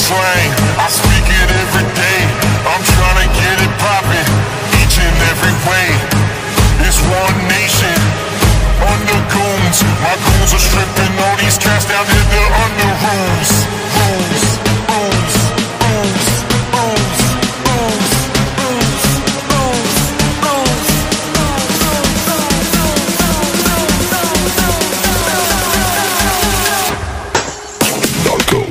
slang, I speak it every day. I'm trying to get it poppin', each and every way. It's one nation, under goons. My goons are stripping all these cats down in the under rooms. Rooms, rooms, rooms, rooms, rooms, rooms, rooms, rooms. Narco.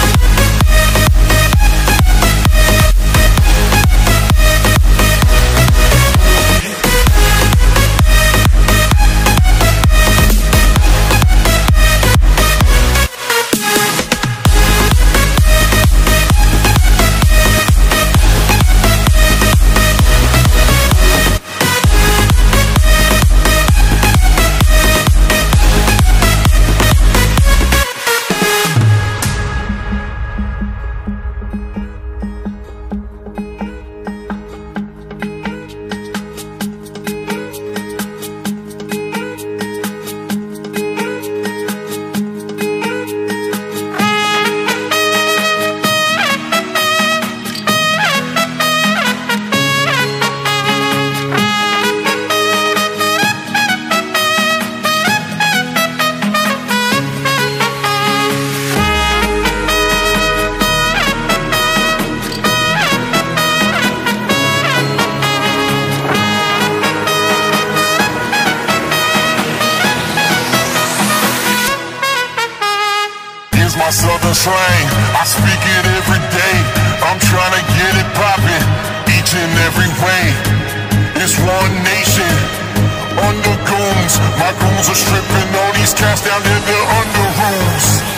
My southern slang, I speak it every day. I'm trying to get it poppin', each and every way. It's one nation, under goons. My goons are stripping all these cats down in the under rooms.